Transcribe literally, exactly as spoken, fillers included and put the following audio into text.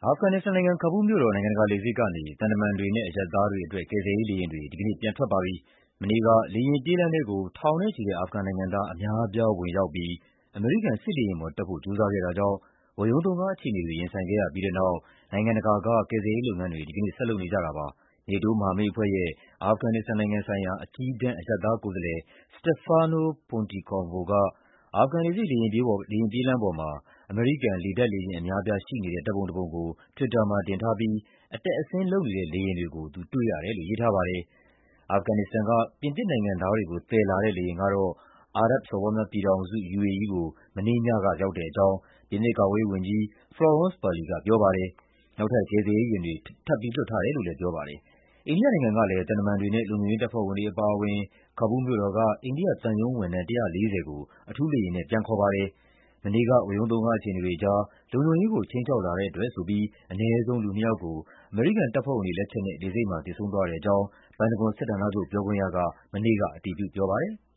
အာဖဂန်နစ္စတန်နိုင်ငံ၊ ကာဘူးလ်မြို့တော် နိုင်ငံတကာလေဆိပ်ကနေ သံတမန်တွေနဲ့ အရပ်သားတွေအတွက် ကယ်ဆယ်ရေးလေယာဉ်တွေ ဒီကနေ့ ပြန်ထွက်ပါပြီ။ မနေ့က လေယာဉ်ပြေးလမ်းထဲကို ထောင်နဲ့ချီတဲ့ အာဖဂန်နိုင်ငံသား အများအပြား ဝင်ရောက်ပြီး အမေရိကန် စစ်လေယာဉ်ပေါ်တက်ဖို့ ကြိုးစားခဲ့တာကြောင့် ဝရုန်းသုန်းကားအခြေအနေတွေ ရင်ဆိုင်ခဲ့ရပြီးတဲ့နောက် နိုင်ငံတကာက ကယ်ဆယ်ရေးလုပ်ငန်းတွေ ဒီကနေ့ ဆက်လုပ်နေကြတာပါ။ နေတိုးမဟာမိတ်အဖွဲ့ရဲ့ အာဖဂန်နစ္စတန်နိုင်ငံဆိုင်ရာ အကြီးတန်း အရပ်သားကိုယ်စားလှယ် Stefano Pontecorvo က အာဖဂန်လေဆိပ် လေယာဉ်ပြေးလမ်းပေါ်မှာ အမေရိကန် လေတပ်လေယာဉ်အများအပြား ရှိနေတဲ့ ဓာတ်ပုံတပုံကို Twitter မှာတင်ထားပြီး အတက်အဆင်းလုပ်နေတဲ့ လေယာဉ်တွေကို သူတွေ့ရတယ်လို့ ရေးထားပါတယ်။ အာဖဂန်နစ္စတန်က ပြင်သစ်နိုင်ငံသားတွေကို သယ်လာတဲ့လေယာဉ်ကတော့ အာရပ်စော်ဘွားများပြည်ထောင်စု ယူအေအီး ကို မနေ့ညက ရောက်တဲ့အကြောင်း ပြင်သစ်ကာကွယ်ရေးဝန်ကြီး Florence Parly ကပြောပါတယ်။ နောက်ထပ် ကယ်ဆယ်ရေးယာဉ်တွေ ထပ်ပြီးလွှတ်ထားတယ်လို့လည်း ပြောပါတယ်။ အိန္ဒိယနိုင်ငံကလည်း သံတမန်တွေနဲ့ လုံခြုံရေးတပ်ဖွဲ့ဝင်တွေအပါအဝင် ကာဘူးလ်မြို့တော်က အိန္ဒိယသံရုံးဝန်ထမ်း ၁၄၀ ကို အထူးလေယာဉ်နဲ့ ပြန်ခေါ်ပါတယ်။ မနေ့က ဝရုန်းသုန်းကားအခြေအနေတွေကြား လုံခြုံရေးကို ခြိမ်းခြောက်လာတဲ့အတွက်ဆိုပြီး အနည်းဆုံး လူနှစ်ယောက်ကို အမေရိကန်တပ်ဖွဲ့ဝင်တွေလက်ချက်နဲ့ လေဆိပ်မှာ သေဆုံးသွားတဲ့အကြောင်း ပန်တဂွန်စစ်ဌာနချုပ် ပြောခွင့်ရက မနေ့က အတည်ပြုပြောပါတယ်။